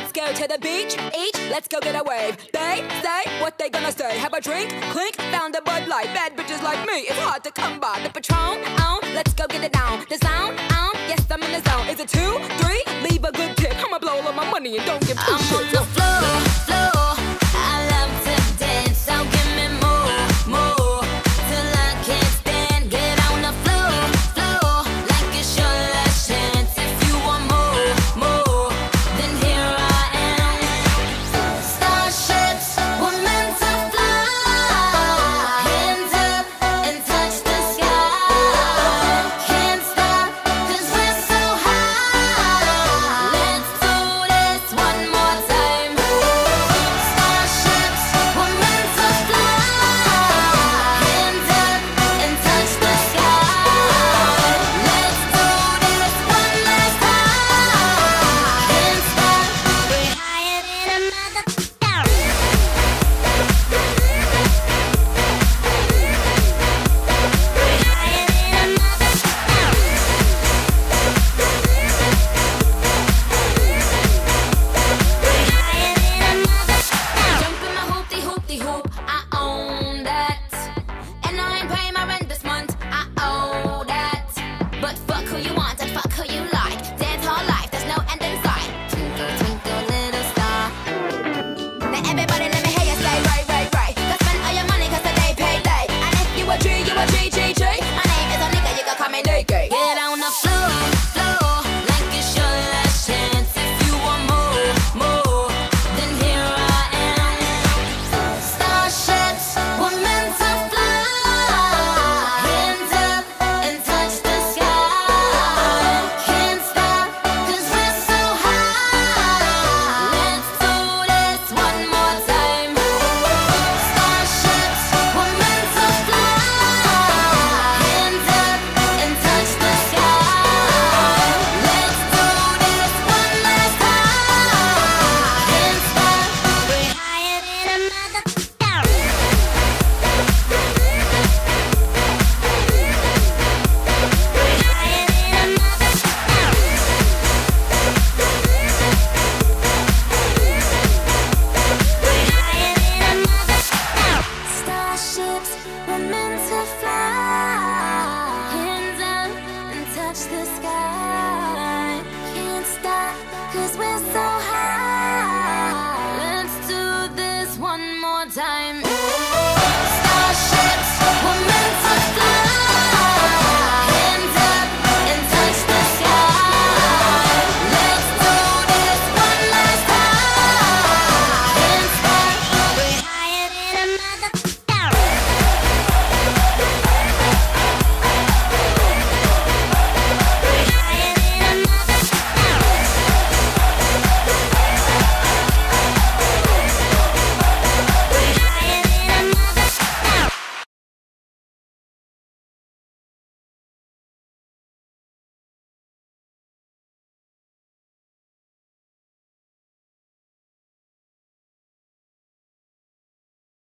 Let's go to the beach, each, let's go get a wave. They say what they gonna say. Have a drink, clink, found a Bud Light. Bad bitches like me, it's hard to come by. The Patron, let's go get it down. The sound, yes, I'm in the zone. Is it 2, 3? Leave a good tip. I'ma blow all of my money and don't give two shits. I'm on the floor.